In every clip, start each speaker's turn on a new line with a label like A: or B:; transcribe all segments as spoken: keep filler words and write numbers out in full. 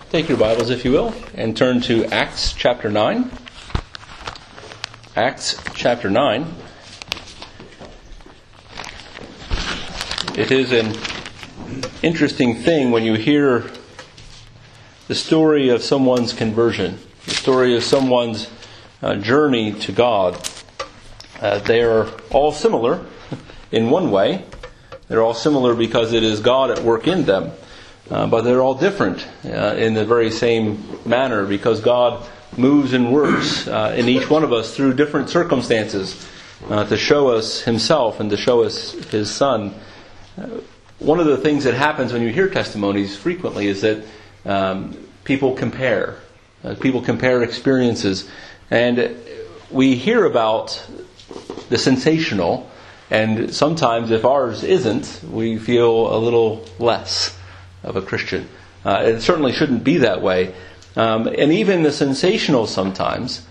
A: Take your Bibles, if you will, and turn to Acts chapter nine. Acts chapter nine. It is an interesting thing when you hear the story of someone's conversion, the story of someone's uh, journey to God. Uh, they are all similar in one way. They're all similar because it is God at work in them. Uh, but they're all different uh, in the very same manner because God moves and works uh, in each one of us through different circumstances uh, to show us Himself and to show us His Son. Uh, one of the things that happens when you hear testimonies frequently is that um, people compare. Uh, people compare experiences. And we hear about the sensational, and sometimes if ours isn't, we feel a little less of a Christian. Uh, it certainly shouldn't be that way. Um, and even the sensational sometimes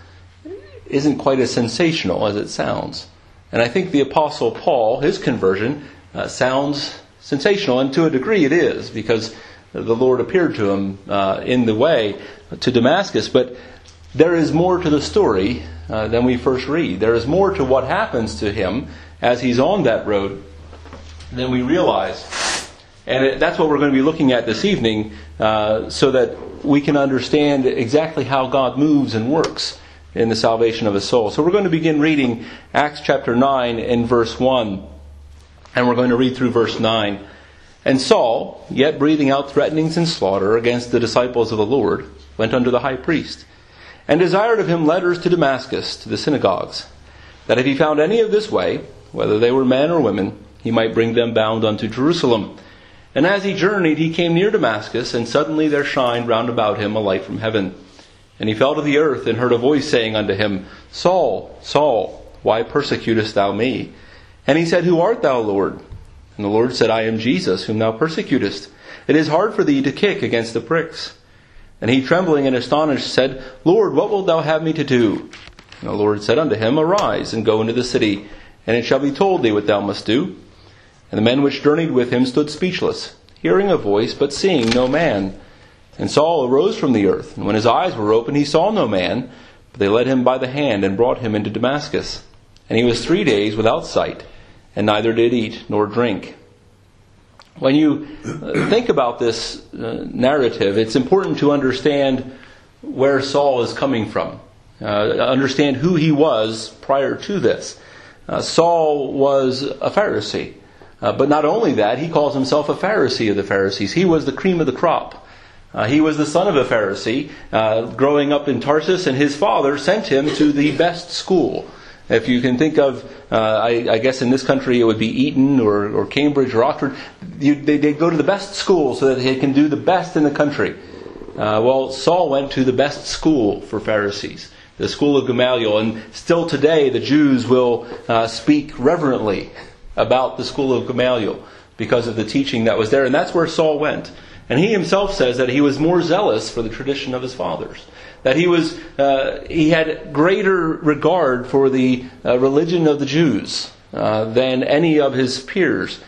A: isn't quite as sensational as it sounds. And I think the Apostle Paul, his conversion, uh, sounds sensational, and to a degree it is, because the Lord appeared to him uh, in the way to Damascus. But there is more to the story uh, than we first read. There is more to what happens to him as he's on that road than we realize. And it, that's what we're going to be looking at this evening uh, so that we can understand exactly how God moves and works in the salvation of His soul. So we're going to begin reading Acts chapter nine and verse one. And we're going to read through verse nine. And Saul, yet breathing out threatenings and slaughter against the disciples of the Lord, went unto the high priest, and desired of him letters to Damascus, to the synagogues, that if he found any of this way, whether they were men or women, he might bring them bound unto Jerusalem. And as he journeyed, he came near Damascus, and suddenly there shined round about him a light from heaven. And he fell to the earth, and heard a voice saying unto him, Saul, Saul, why persecutest thou me? And he said, Who art thou, Lord? And the Lord said, I am Jesus, whom thou persecutest. It is hard for thee to kick against the pricks. And he, trembling and astonished, said, Lord, what wilt thou have me to do? And the Lord said unto him, Arise, and go into the city, and it shall be told thee what thou must do. And the men which journeyed with him stood speechless, hearing a voice, but seeing no man. And Saul arose from the earth, and when his eyes were opened, he saw no man, but they led him by the hand, and brought him into Damascus. And he was three days without sight, and neither did eat nor drink. When you think about this uh, narrative, it's important to understand where Saul is coming from. Uh, understand who he was prior to this. Uh, Saul was a Pharisee. Uh, but not only that, he calls himself a Pharisee of the Pharisees. He was the cream of the crop. Uh, he was the son of a Pharisee, uh, growing up in Tarsus, and his father sent him to the best school. If you can think of, uh, I, I guess in this country it would be Eton or, or Cambridge or Oxford, you, they, they go to the best school so that they can do the best in the country. Uh, well, Saul went to the best school for Pharisees, the school of Gamaliel, and still today the Jews will uh, speak reverently about the school of Gamaliel because of the teaching that was there. And that's where Saul went. And he himself says that he was more zealous for the tradition of his fathers. That he was, uh, he had greater regard for the uh, religion of the Jews uh, than any of his peers.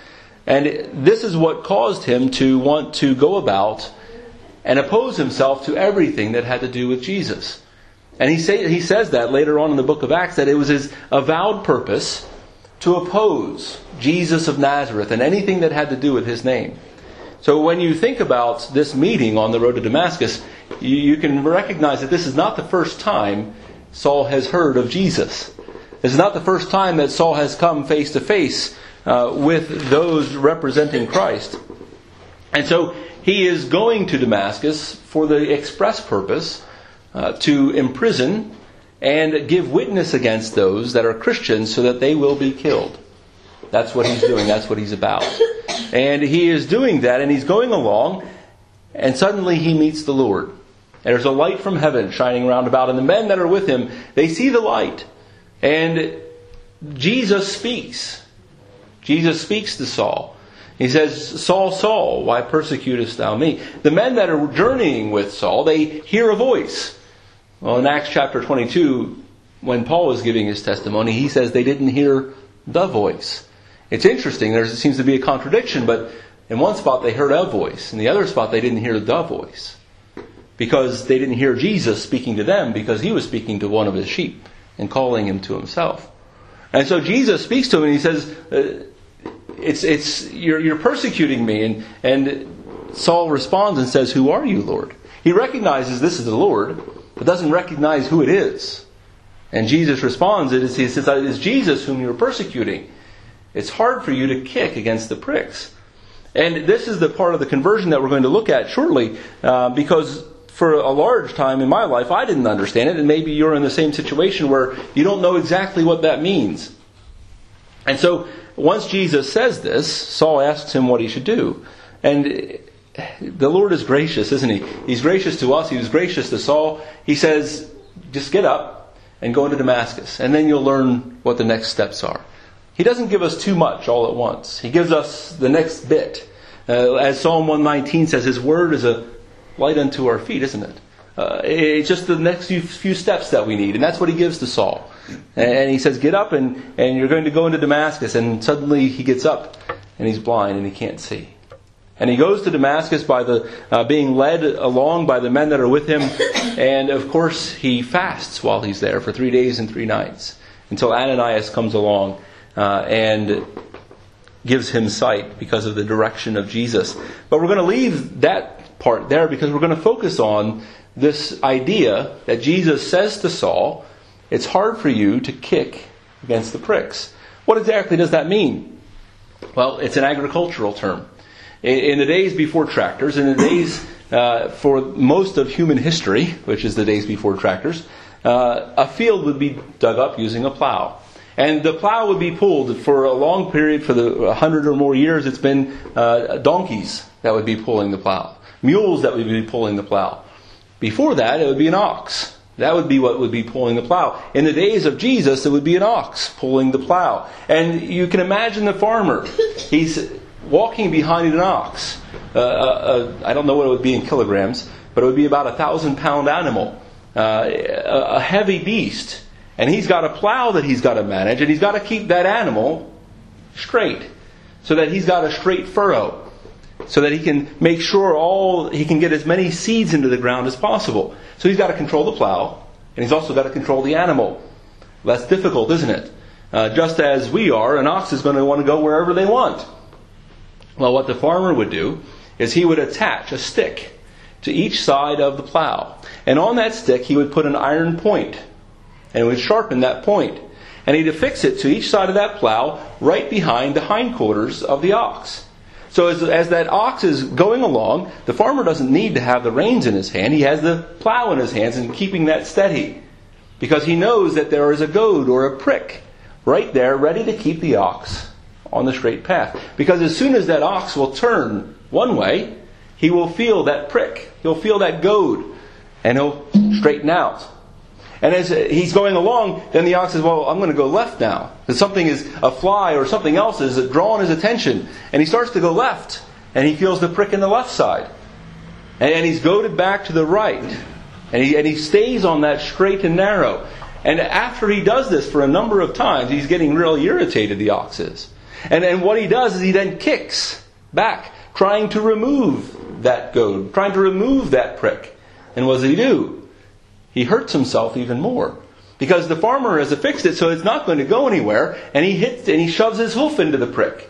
A: And this is what caused him to want to go about and oppose himself to everything that had to do with Jesus. And he say, he says that later on in the book of Acts, that it was his avowed purpose to oppose Jesus of Nazareth and anything that had to do with His name. So when you think about this meeting on the road to Damascus, you, you can recognize that this is not the first time Saul has heard of Jesus. This is not the first time that Saul has come face to face uh, with those representing Christ. And so he is going to Damascus for the express purpose uh, to imprison and give witness against those that are Christians so that they will be killed. That's what he's doing. That's what he's about. And he is doing that, and he's going along, and suddenly he meets the Lord. And there's a light from heaven shining round about, and the men that are with him, they see the light. And Jesus speaks. Jesus speaks to Saul. He says, Saul, Saul, why persecutest thou me? The men that are journeying with Saul, they hear a voice. Well, in Acts chapter twenty-two, when Paul was giving his testimony, he says they didn't hear the voice. It's interesting. There seems to be a contradiction, but in one spot they heard a voice. In the other spot they didn't hear the voice. because they didn't hear Jesus speaking to them, because he was speaking to one of his sheep and calling him to himself. And so Jesus speaks to him and he says, uh, it's it's you're you're persecuting me. And and Saul responds and says, "Who are you, Lord?" He recognizes this is the Lord, but doesn't recognize who it is. And Jesus responds, it is, he says, "It is Jesus whom you're persecuting. It's hard for you to kick against the pricks." And this is the part of the conversion that we're going to look at shortly, uh, because for a large time in my life, I didn't understand it, and maybe you're in the same situation where you don't know exactly what that means. And so, once Jesus says this, Saul asks him what he should do. And the Lord is gracious, isn't he? He's gracious to us. He was gracious to Saul. He says, just get up and go into Damascus, and then you'll learn what the next steps are. He doesn't give us too much all at once. He gives us the next bit. Uh, as Psalm one nineteen says, His word is a light unto our feet, isn't it? Uh, it's just the next few, few steps that we need. And that's what he gives to Saul. And he says, get up and, and you're going to go into Damascus. And suddenly he gets up and he's blind and he can't see. And he goes to Damascus by the uh, being led along by the men that are with him. And of course he fasts while he's there for three days and three nights. Until Ananias comes along uh, and gives him sight because of the direction of Jesus. But we're going to leave that part there because we're going to focus on this idea that Jesus says to Saul, it's hard for you to kick against the pricks. What exactly does that mean? Well, it's an agricultural term. In the days before tractors, in the days uh, for most of human history, which is the days before tractors, uh, a field would be dug up using a plow. And the plow would be pulled for a long period, for the hundred or more years, it's been uh, donkeys that would be pulling the plow. Mules that would be pulling the plow. Before that, it would be an ox. That would be what would be pulling the plow. In the days of Jesus, it would be an ox pulling the plow. And you can imagine the farmer. He's walking behind an ox. Uh, uh, I don't know what it would be in kilograms, but it would be about a thousand pound animal. Uh, a heavy beast. And he's got a plow that he's got to manage, and he's got to keep that animal straight. So that he's got a straight furrow. So that he can make sure all he can get as many seeds into the ground as possible. So he's got to control the plow, and he's also got to control the animal. That's difficult, isn't it? Uh, just as we are, an ox is going to want to go wherever they want. Well, what the farmer would do is he would attach a stick to each side of the plow. And on that stick he would put an iron point, and it would sharpen that point. And he'd affix it to each side of that plow right behind the hindquarters of the ox. So as, as that ox is going along, the farmer doesn't need to have the reins in his hand. He has the plow in his hands and keeping that steady. Because he knows that there is a goad or a prick right there ready to keep the ox on the straight path. Because as soon as that ox will turn one way, he will feel that prick. He'll feel that goad. And he'll straighten out. And as he's going along, then the ox says, well, I'm going to go left now. Because something is, a fly or something else is drawing his attention. And he starts to go left. And he feels the prick in the left side. And, and he's goaded back to the right. And he, and he stays on that straight and narrow. And after he does this for a number of times, he's getting really irritated, the ox is. And, and what he does is he then kicks back, trying to remove that goad, trying to remove that prick. And what does he do? He hurts himself even more. Because the farmer has affixed it so it's not going to go anywhere. And he hits and he shoves his hoof into the prick.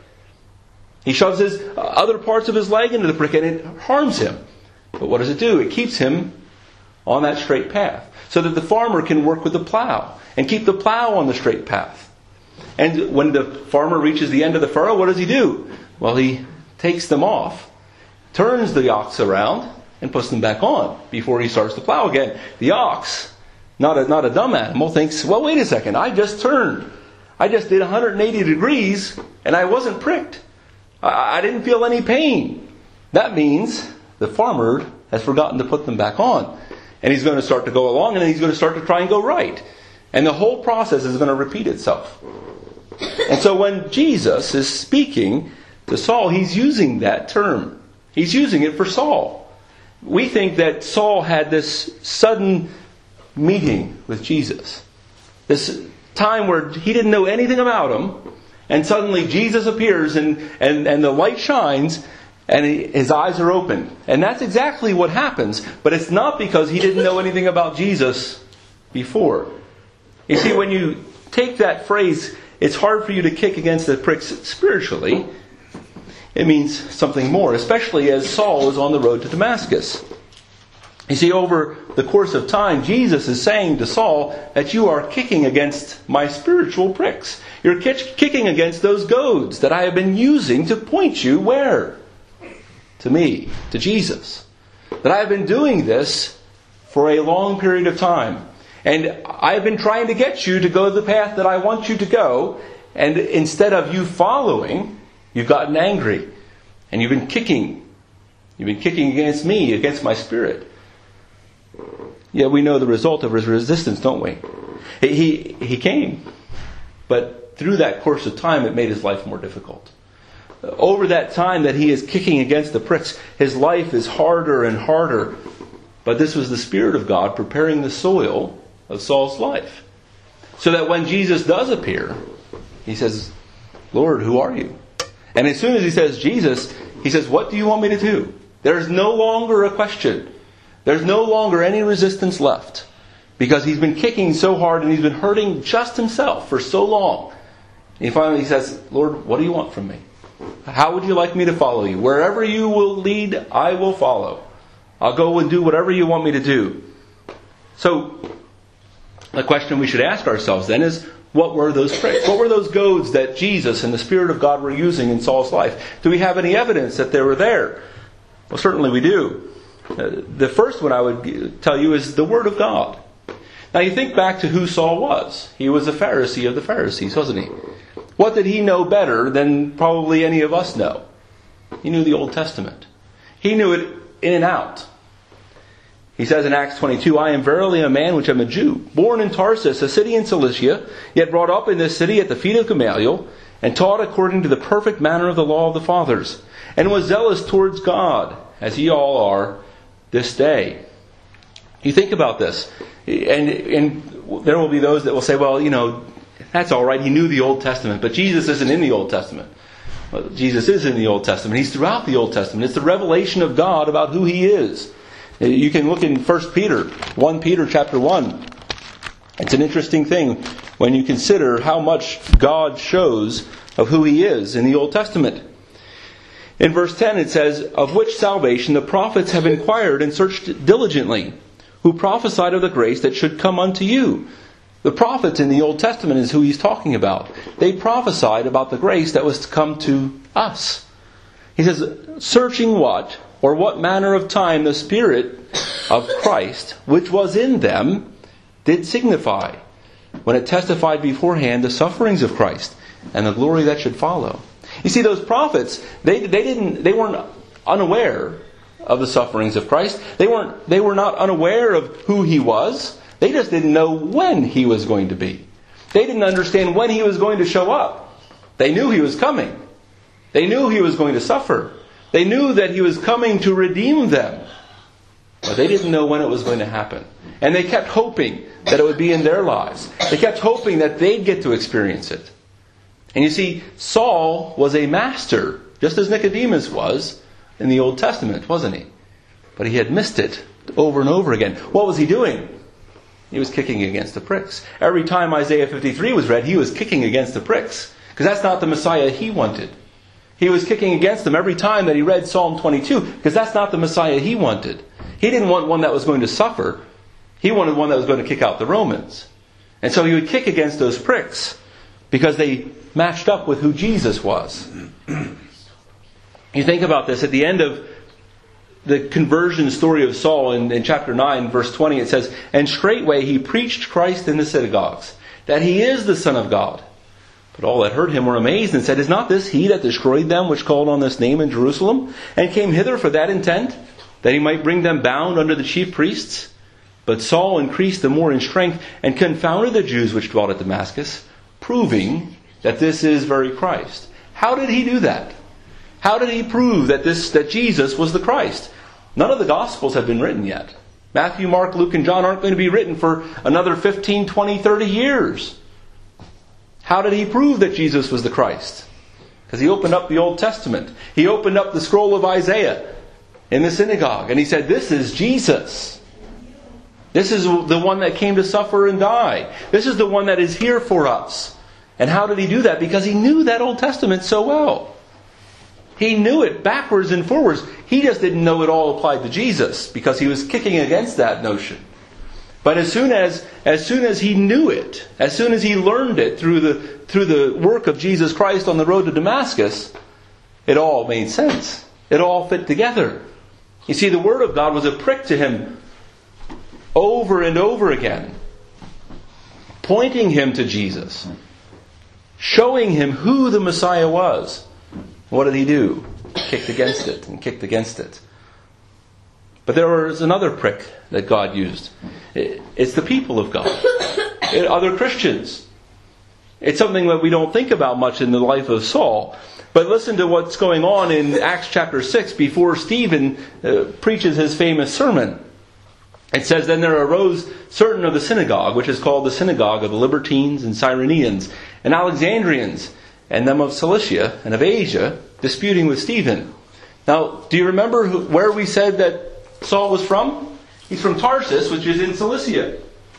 A: He shoves his uh, other parts of his leg into the prick and it harms him. But what does it do? It keeps him on that straight path. So that the farmer can work with the plow. And keep the plow on the straight path. And when the farmer reaches the end of the furrow, what does he do? Well, he takes them off. Turns the ox around. And puts them back on before he starts to plow again. The ox, not a, not a dumb animal, thinks, well, wait a second, I just turned. I just did one hundred eighty degrees and I wasn't pricked. I, I didn't feel any pain. That means the farmer has forgotten to put them back on. And he's going to start to go along and then he's going to start to try and go right. And the whole process is going to repeat itself. And so when Jesus is speaking to Saul, he's using that term. He's using it for Saul. We think that Saul had this sudden meeting with Jesus. This time where he didn't know anything about him. And suddenly Jesus appears and, and, and the light shines. and he, his eyes are opened. And that's exactly what happens. But it's not because he didn't know anything about Jesus before. You see, when you take that phrase, it's hard for you to kick against the pricks spiritually. It means something more, especially as Saul is on the road to Damascus. You see, over the course of time, Jesus is saying to Saul that you are kicking against my spiritual pricks. You're kicking against those goads that I have been using to point you where? To me, to Jesus. That I have been doing this for a long period of time. And I've been trying to get you to go the path that I want you to go. And instead of you following, you've gotten angry. And you've been kicking. You've been kicking against me, against my spirit. Yeah, we know the result of his resistance, don't we? He, he came. But through that course of time, it made his life more difficult. Over that time that he is kicking against the pricks, his life is harder and harder. But this was the Spirit of God preparing the soil of Saul's life. So that when Jesus does appear, he says, Lord, who are you? And as soon as he says Jesus, he says, what do you want me to do? There's no longer a question. There's no longer any resistance left. Because he's been kicking so hard and he's been hurting just himself for so long. And he finally says, Lord, what do you want from me? How would you like me to follow you? Wherever you will lead, I will follow. I'll go and do whatever you want me to do. So, the question we should ask ourselves then is, what were those pricks? What were those goads that Jesus and the Spirit of God were using in Saul's life? Do we have any evidence that they were there? Well, certainly we do. Uh, the first one I would tell you is the Word of God. Now you think back to who Saul was. He was a Pharisee of the Pharisees, wasn't he? What did he know better than probably any of us know? He knew the Old Testament. He knew it in and out. He says in Acts twenty-two, I am verily a man which am a Jew, born in Tarsus, a city in Cilicia, yet brought up in this city at the feet of Gamaliel, and taught according to the perfect manner of the law of the fathers, and was zealous towards God, as ye all are this day. You think about this, and, and there will be those that will say, well, you know, that's all right, he knew the Old Testament, but Jesus isn't in the Old Testament. Well, Jesus is in the Old Testament. He's throughout the Old Testament. It's the revelation of God about who He is. You can look in First Peter, First Peter chapter one. It's an interesting thing when you consider how much God shows of who He is in the Old Testament. In verse ten it says, of which salvation the prophets have inquired and searched diligently, who prophesied of the grace that should come unto you. The prophets in the Old Testament is who he's talking about. They prophesied about the grace that was to come to us. He says, searching what, or what manner of time the Spirit of Christ, which was in them, did signify, when it testified beforehand the sufferings of Christ, and the glory that should follow. You see, those prophets, they they didn't they weren't unaware of the sufferings of Christ. They weren't they were not unaware of who He was. They just didn't know when He was going to be. They didn't understand when He was going to show up. They knew He was coming. They knew He was going to suffer. They knew that He was coming to redeem them. But they didn't know when it was going to happen. And they kept hoping that it would be in their lives. They kept hoping that they'd get to experience it. And you see, Saul was a master, just as Nicodemus was in the Old Testament, wasn't he? But he had missed it over and over again. What was he doing? He was kicking against the pricks. Every time Isaiah fifty-three was read, he was kicking against the pricks. Because that's not the Messiah he wanted. He was kicking against them every time that he read Psalm twenty-two. Because that's not the Messiah he wanted. He didn't want one that was going to suffer. He wanted one that was going to kick out the Romans. And so he would kick against those pricks. Because they matched up with who Jesus was. You think about this. At the end of the conversion story of Saul in, in chapter nine, verse twenty, it says, and straightway he preached Christ in the synagogues, that He is the Son of God. But all that heard Him were amazed and said, is not this He that destroyed them which called on this name in Jerusalem, and came hither for that intent, that He might bring them bound under the chief priests? But Saul increased the more in strength, and confounded the Jews which dwelt at Damascus, proving that this is very Christ. How did he do that? How did he prove that this that Jesus was the Christ? None of the Gospels have been written yet. Matthew, Mark, Luke, and John aren't going to be written for another fifteen, twenty, thirty years. How did he prove that Jesus was the Christ? Because he opened up the Old Testament. He opened up the scroll of Isaiah in the synagogue. And he said, this is Jesus. This is the one that came to suffer and die. This is the one that is here for us. And how did he do that? Because he knew that Old Testament so well. He knew it backwards and forwards. He just didn't know it all applied to Jesus because he was kicking against that notion. But as soon as as soon as he knew it, as soon as he learned it through the through the work of Jesus Christ on the road to Damascus, it all made sense. It all fit together. You see, the Word of God was a prick to him over and over again, pointing him to Jesus, showing him who the Messiah was. What did he do? Kicked against it and kicked against it. But there was another prick that God used. It's the people of God. Other Christians. It's something that we don't think about much in the life of Saul. But listen to what's going on in Acts chapter six before Stephen uh, preaches his famous sermon. It says, then there arose certain of the synagogue, which is called the synagogue of the Libertines and Cyrenians, and Alexandrians, and them of Cilicia and of Asia, disputing with Stephen. Now, do you remember who, where we said that Saul was from? He's from Tarsus, which is in Cilicia.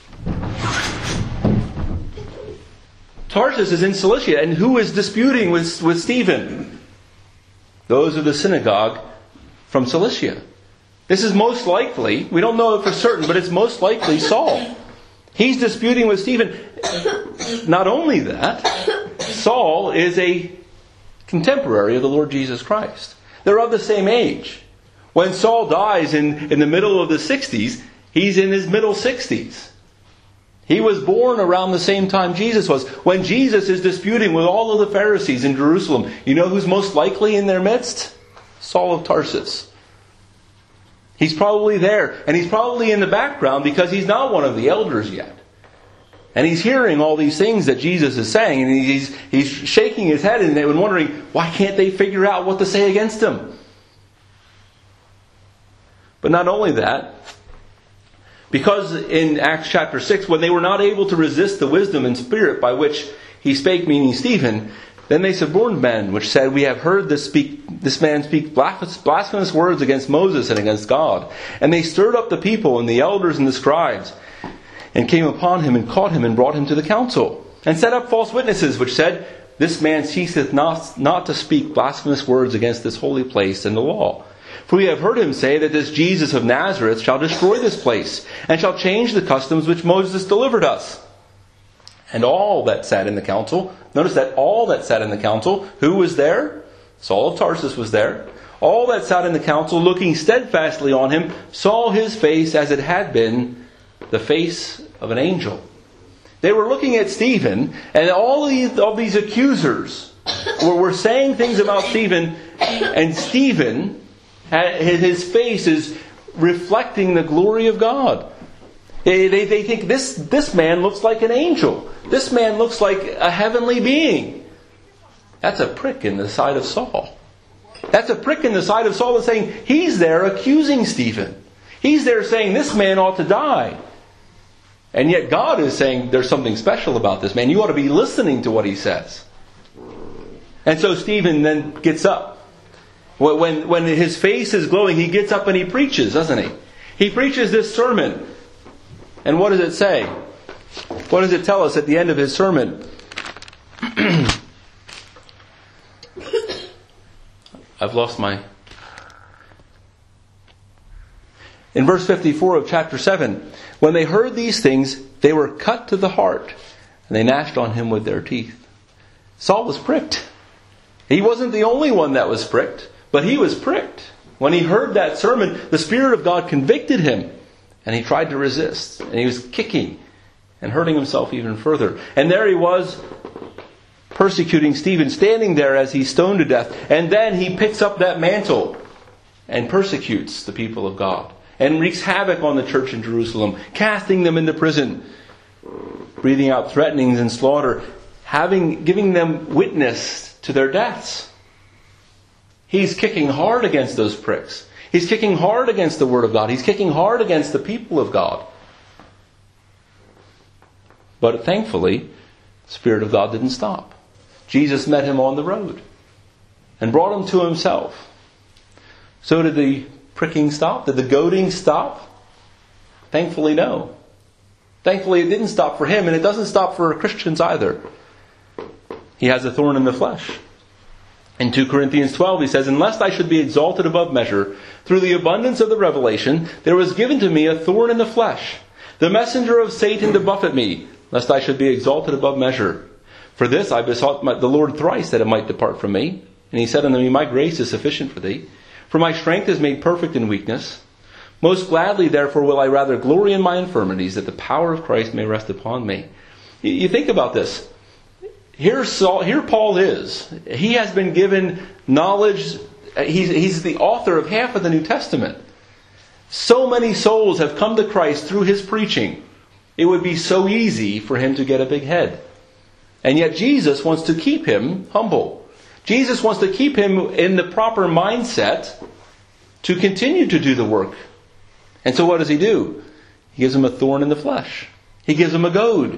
A: Tarsus is in Cilicia, and who is disputing with, with Stephen? Those of the synagogue from Cilicia. This is most likely, we don't know it for certain, but it's most likely Saul. He's disputing with Stephen. Not only that, Saul is a contemporary of the Lord Jesus Christ. They're of the same age. When Saul dies in, in the middle of the sixties, he's in his middle sixties. He was born around the same time Jesus was. When Jesus is disputing with all of the Pharisees in Jerusalem, you know who's most likely in their midst? Saul of Tarsus. He's probably there. And he's probably in the background because he's not one of the elders yet. And he's hearing all these things that Jesus is saying. And he's, he's shaking his head and wondering, why can't they figure out what to say against him? But not only that, because in Acts chapter six, when they were not able to resist the wisdom and spirit by which he spake, meaning Stephen, then they suborned men, which said, we have heard this, speak, this man speak blasphemous words against Moses and against God. And they stirred up the people and the elders and the scribes, and came upon him and caught him and brought him to the council, and set up false witnesses, which said, this man ceaseth not, not to speak blasphemous words against this holy place and the law. For we have heard him say that this Jesus of Nazareth shall destroy this place, and shall change the customs which Moses delivered us. And all that sat in the council, notice that all that sat in the council, who was there? Saul of Tarsus was there. All that sat in the council, looking steadfastly on him, saw his face as it had been the face of an angel. They were looking at Stephen, and all these, all these accusers were, were saying things about Stephen, and Stephen, his face is reflecting the glory of God. They, they, they think this, this man looks like an angel. This man looks like a heavenly being. That's a prick in the side of Saul. That's a prick in the side of Saul that's saying he's there accusing Stephen. He's there saying this man ought to die. And yet God is saying there's something special about this man. You ought to be listening to what he says. And so Stephen then gets up. When, when his face is glowing, he gets up and he preaches, doesn't he? He preaches this sermon. And what does it say? What does it tell us at the end of his sermon? I've lost my... In verse fifty-four of chapter seven, when they heard these things, they were cut to the heart, and they gnashed on him with their teeth. Saul was pricked. He wasn't the only one that was pricked, but he was pricked. When he heard that sermon, the Spirit of God convicted him, and he tried to resist, and he was kicking and hurting himself even further. And there he was, persecuting Stephen, standing there as he's stoned to death. And then he picks up that mantle and persecutes the people of God, and wreaks havoc on the church in Jerusalem, casting them into prison, breathing out threatenings and slaughter, having giving them witness to their deaths. He's kicking hard against those pricks. He's kicking hard against the Word of God. He's kicking hard against the people of God. But thankfully, the Spirit of God didn't stop. Jesus met him on the road. and brought him to himself. So did the pricking stop? Did the goading stop? Thankfully, no. Thankfully, it didn't stop for him, and it doesn't stop for Christians either. He has a thorn in the flesh. In two Corinthians twelve, he says, "And lest I should be exalted above measure, through the abundance of the revelation, there was given to me a thorn in the flesh, the messenger of Satan to buffet me, lest I should be exalted above measure. For this I besought my, the Lord thrice, that it might depart from me. And he said unto me, My grace is sufficient for thee, for my strength is made perfect in weakness. Most gladly, therefore, will I rather glory in my infirmities, that the power of Christ may rest upon me." You, you think about this. Here, Saul, here Paul is. He has been given knowledge. He's, he's the author of half of the New Testament. So many souls have come to Christ through his preaching. It would be so easy for him to get a big head. And yet Jesus wants to keep him humble. Jesus wants to keep him in the proper mindset to continue to do the work. And so what does he do? He gives him a thorn in the flesh. He gives him a goad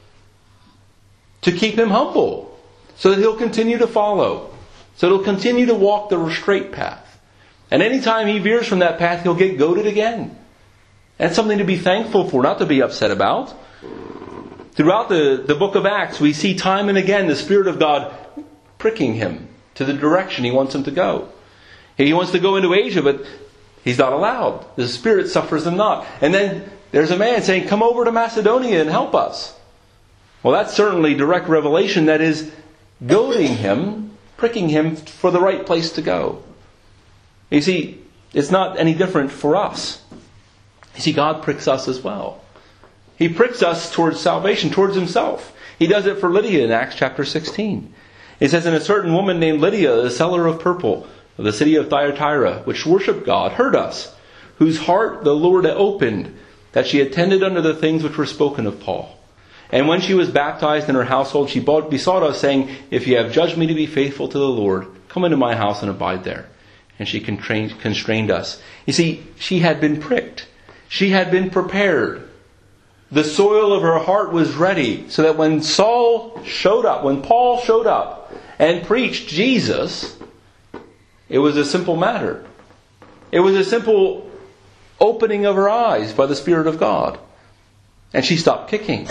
A: to keep him humble, so that he'll continue to follow, so he'll continue to walk the straight path. And anytime he veers from that path, he'll get goaded again. That's something to be thankful for, not to be upset about. Throughout the, the book of Acts, we see time and again the Spirit of God pricking him to the direction he wants him to go. He wants to go into Asia, but he's not allowed. The Spirit suffers him not. And then there's a man saying, "Come over to Macedonia and help us." Well, that's certainly direct revelation that is goading him, pricking him for the right place to go. You see, it's not any different for us. You see, God pricks us as well. He pricks us towards salvation, towards himself. He does it for Lydia in Acts chapter sixteen. It says, "And a certain woman named Lydia, a seller of purple, of the city of Thyatira, which worshipped God, heard us, whose heart the Lord opened, that she attended unto the things which were spoken of Paul. And when she was baptized in her household, she besought us, saying, If ye have judged me to be faithful to the Lord, come into my house and abide there. And she constrained us." You see, she had been pricked. She had been prepared. The soil of her heart was ready, so that when Saul showed up, when Paul showed up and preached Jesus, it was a simple matter. It was a simple opening of her eyes by the Spirit of God. And she stopped kicking.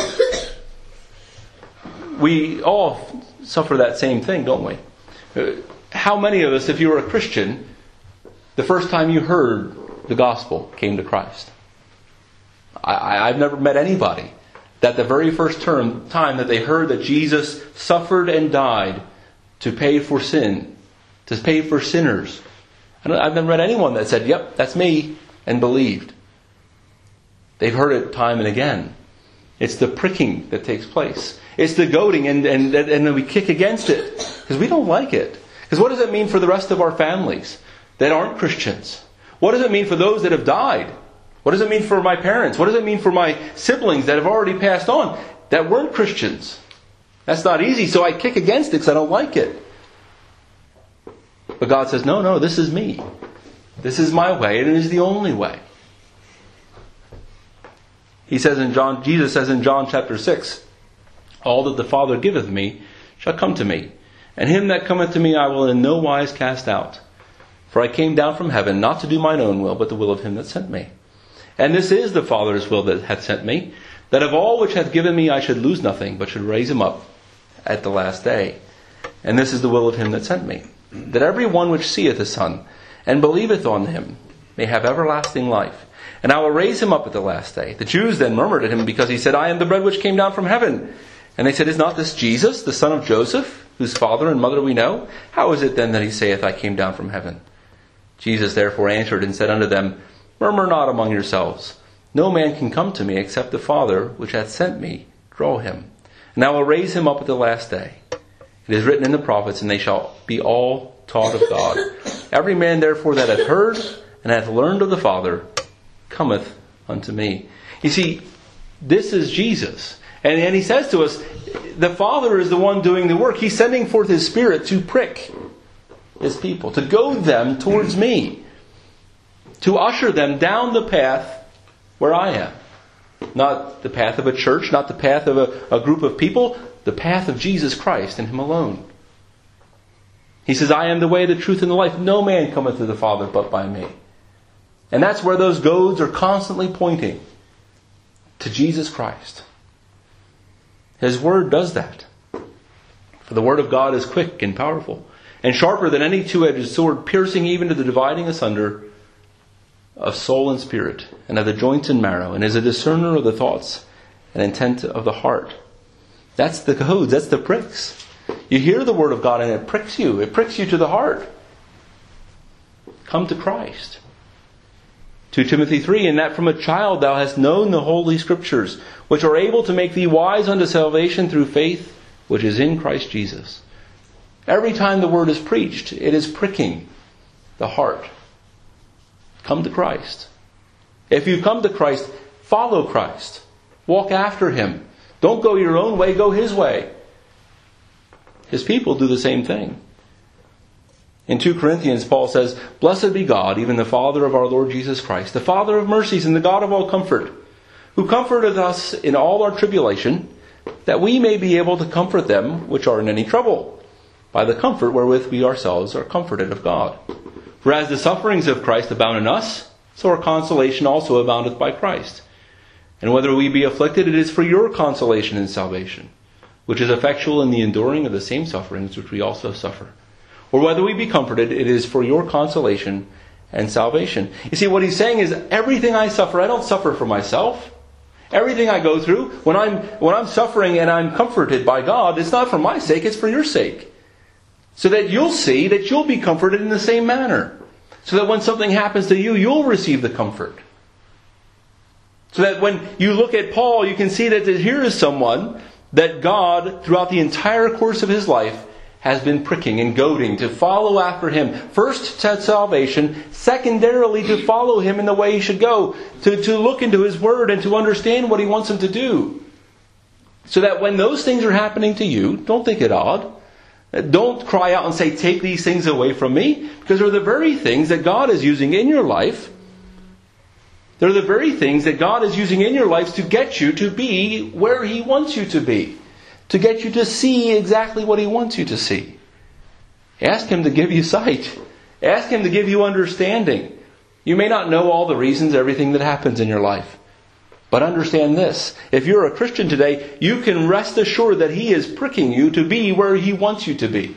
A: We all suffer that same thing, don't we? How many of us, if you were a Christian, the first time you heard the gospel came to Christ? I, I've never met anybody that the very first term, time that they heard that Jesus suffered and died to pay for sin, to pay for sinners. I don't, I've never met anyone that said, "Yep, that's me," and believed. They've heard it time and again. It's the pricking that takes place. It's the goading, and, and, and then we kick against it because we don't like it. Because what does it mean for the rest of our families that aren't Christians? What does it mean for those that have died? What does it mean for my parents? What does it mean for my siblings that have already passed on that weren't Christians? That's not easy, so I kick against it because I don't like it. But God says, no, no, this is me. This is my way, and it is the only way. He says in John, Jesus says in John chapter six, "All that the Father giveth me shall come to me, and him that cometh to me I will in no wise cast out. For I came down from heaven not to do mine own will, but the will of him that sent me. And this is the Father's will that hath sent me, that of all which hath given me I should lose nothing, but should raise him up at the last day. And this is the will of him that sent me, that every one which seeth the Son, and believeth on him, may have everlasting life. And I will raise him up at the last day." The Jews then murmured at him because he said, "I am the bread which came down from heaven." And they said, "Is not this Jesus, the son of Joseph, whose father and mother we know? How is it then that he saith, I came down from heaven?" Jesus therefore answered and said unto them, "Murmur not among yourselves. No man can come to me except the Father which hath sent me draw him. And I will raise him up at the last day. It is written in the prophets, and they shall be all taught of God. Every man therefore that hath heard and hath learned of the Father cometh unto me." You see, this is Jesus. And, and he says to us, the Father is the one doing the work. He's sending forth his Spirit to prick his people, to goad them towards me, to usher them down the path where I am. Not the path of a church, not the path of a, a group of people, the path of Jesus Christ and him alone. He says, I am the way, the truth, and the life. No man cometh to the Father but by me. And that's where those goads are constantly pointing to Jesus Christ. His Word does that. For the Word of God is quick and powerful, and sharper than any two-edged sword, piercing even to the dividing asunder of soul and spirit, and of the joints and marrow, and is a discerner of the thoughts and intent of the heart. That's the goads, that's the pricks. You hear the Word of God and it pricks you. It pricks you to the heart. Come to Christ. Second Timothy three, and that from a child thou hast known the holy Scriptures, which are able to make thee wise unto salvation through faith, which is in Christ Jesus. Every time the Word is preached, it is pricking the heart. Come to Christ. If you come to Christ, follow Christ. Walk after Him. Don't go your own way, go His way. His people do the same thing. In Second Corinthians, Paul says, Blessed be God, even the Father of our Lord Jesus Christ, the Father of mercies and the God of all comfort, who comforteth us in all our tribulation, that we may be able to comfort them which are in any trouble, by the comfort wherewith we ourselves are comforted of God. For as the sufferings of Christ abound in us, so our consolation also aboundeth by Christ. And whether we be afflicted, it is for your consolation and salvation, which is effectual in the enduring of the same sufferings which we also suffer. Or whether we be comforted, it is for your consolation and salvation. You see, what he's saying is, everything I suffer, I don't suffer for myself. Everything I go through, when I'm when I'm suffering and I'm comforted by God, it's not for my sake, it's for your sake. So that you'll see that you'll be comforted in the same manner. So that when something happens to you, you'll receive the comfort. So that when you look at Paul, you can see that here is someone that God, throughout the entire course of his life, has been pricking and goading to follow after Him. First to salvation, secondarily to follow Him in the way he should go, to, to look into His Word and to understand what He wants him to do. So that when those things are happening to you, don't think it odd. Don't cry out and say, take these things away from me, because they're the very things that God is using in your life. They're the very things that God is using in your life to get you to be where He wants you to be. To get you to see exactly what He wants you to see. Ask Him to give you sight. Ask Him to give you understanding. You may not know all the reasons, everything that happens in your life. But understand this. If you're a Christian today, you can rest assured that He is pricking you to be where He wants you to be.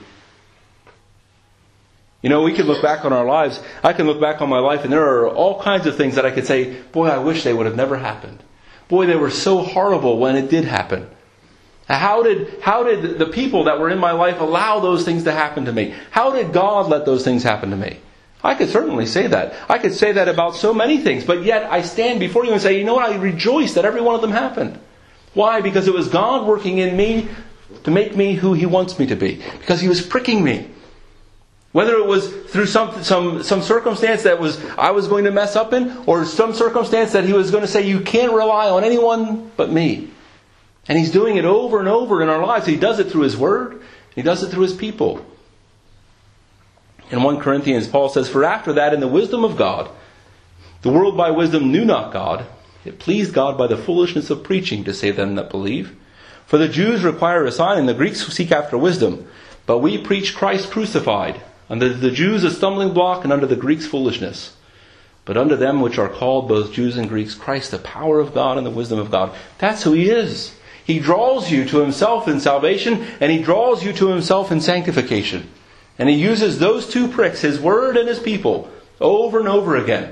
A: You know, we can look back on our lives. I can look back on my life and there are all kinds of things that I could say, boy, I wish they would have never happened. Boy, they were so horrible when it did happen. How did, how did the people that were in my life allow those things to happen to me? How did God let those things happen to me? I could certainly say that. I could say that about so many things. But yet I stand before you and say, you know what? I rejoice that every one of them happened. Why? Because it was God working in me to make me who He wants me to be. Because He was pricking me. Whether it was through some, some, some circumstance that was I was going to mess up in, or some circumstance that He was going to say, you can't rely on anyone but me. And He's doing it over and over in our lives. He does it through His Word. He does it through His people. In First Corinthians, Paul says, For after that, in the wisdom of God, the world by wisdom knew not God. It pleased God by the foolishness of preaching to save them that believe. For the Jews require a sign, and the Greeks seek after wisdom. But we preach Christ crucified, unto the Jews a stumbling block, and unto the Greeks foolishness. But unto them which are called, both Jews and Greeks, Christ the power of God and the wisdom of God. That's who He is. He draws you to Himself in salvation, and He draws you to Himself in sanctification. And He uses those two pricks, His Word and His people, over and over again.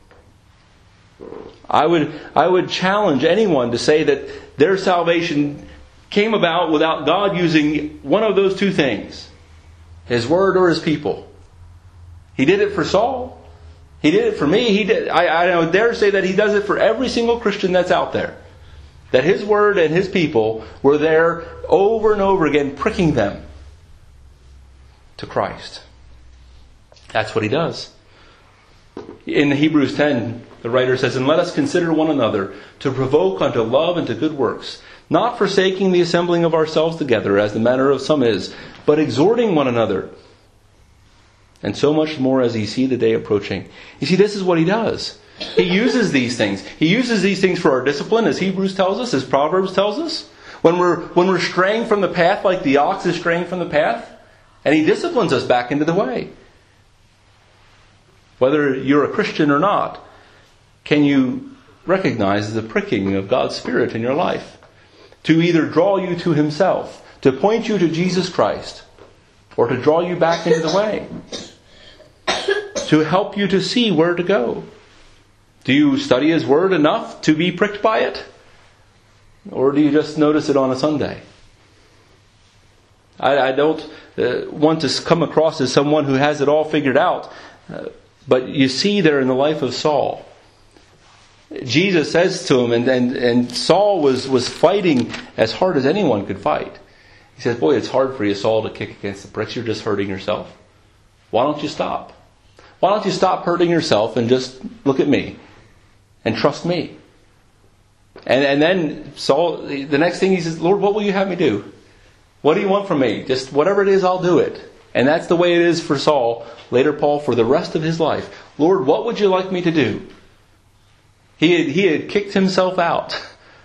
A: I would, I would challenge anyone to say that their salvation came about without God using one of those two things. His Word or His people. He did it for Saul. He did it for me. He did. I, I would dare say that He does it for every single Christian that's out there. That His Word and His people were there over and over again, pricking them to Christ. That's what He does. In Hebrews ten, the writer says, And let us consider one another to provoke unto love and to good works, not forsaking the assembling of ourselves together, as the manner of some is, but exhorting one another, and so much more as ye see the day approaching. You see, this is what He does. He uses these things. He uses these things for our discipline, as Hebrews tells us, as Proverbs tells us. When we're, when we're straying from the path, like the ox is straying from the path, And He disciplines us back into the way. Whether you're a Christian or not, can you recognize the pricking of God's Spirit in your life to either draw you to Himself, to point you to Jesus Christ, or to draw you back into the way, to help you to see where to go? Do you study His Word enough to be pricked by it? Or do you just notice it on a Sunday? I, I don't uh, want to come across as someone who has it all figured out. Uh, but you see there in the life of Saul, Jesus says to him, and, and, and Saul was, was fighting as hard as anyone could fight. He says, boy, it's hard for you, Saul, to kick against the pricks. You're just hurting yourself. Why don't you stop? Why don't you stop hurting yourself and just look at me and trust me? And, and then Saul, the next thing he says, Lord, what will you have me do? What do you want from me? Just whatever it is, I'll do it. And that's the way it is for Saul, later Paul, for the rest of his life. Lord, what would you like me to do? He had, he had kicked himself out.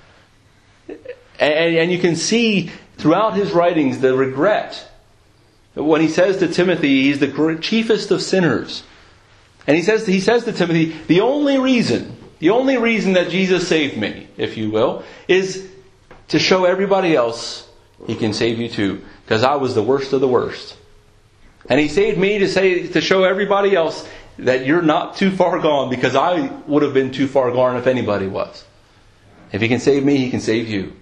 A: And, and you can see throughout his writings the regret. When he says to Timothy, he's the chiefest of sinners. And he says, he says to Timothy, the only reason, the only reason that Jesus saved me, if you will, is to show everybody else He can save you too. Because I was the worst of the worst. And He saved me to say, to show everybody else that you're not too far gone, because I would have been too far gone if anybody was. If He can save me, He can save you.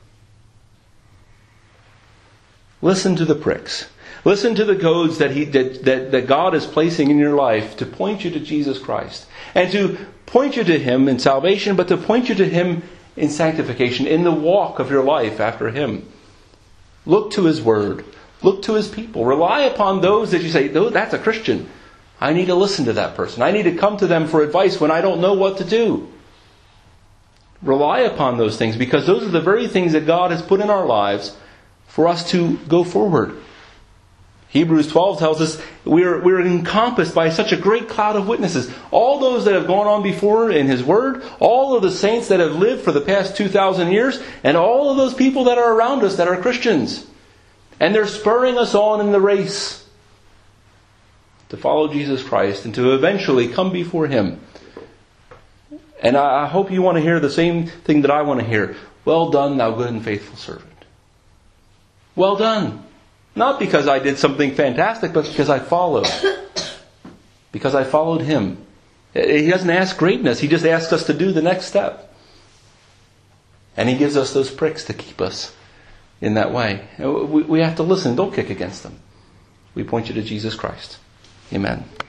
A: Listen to the pricks. Listen to the goads that, he, that, that, that God is placing in your life to point you to Jesus Christ. And to point you to Him in salvation, but to point you to Him in sanctification, in the walk of your life after Him. Look to His Word. Look to His people. Rely upon those that you say, oh, that's a Christian. I need to listen to that person. I need to come to them for advice when I don't know what to do. Rely upon those things, because those are the very things that God has put in our lives for us to go forward. Hebrews twelve tells us we're, we're encompassed by such a great cloud of witnesses. All those that have gone on before in His Word, all of the saints that have lived for the past two thousand years, and all of those people that are around us that are Christians. And they're spurring us on in the race to follow Jesus Christ and to eventually come before Him. And I hope you want to hear the same thing that I want to hear. Well done, thou good and faithful servant. Well done. Not because I did something fantastic, but because I followed. Because I followed Him. He doesn't ask greatness. He just asks us to do the next step. And He gives us those pricks to keep us in that way. We have to listen. Don't kick against them. We point you to Jesus Christ. Amen.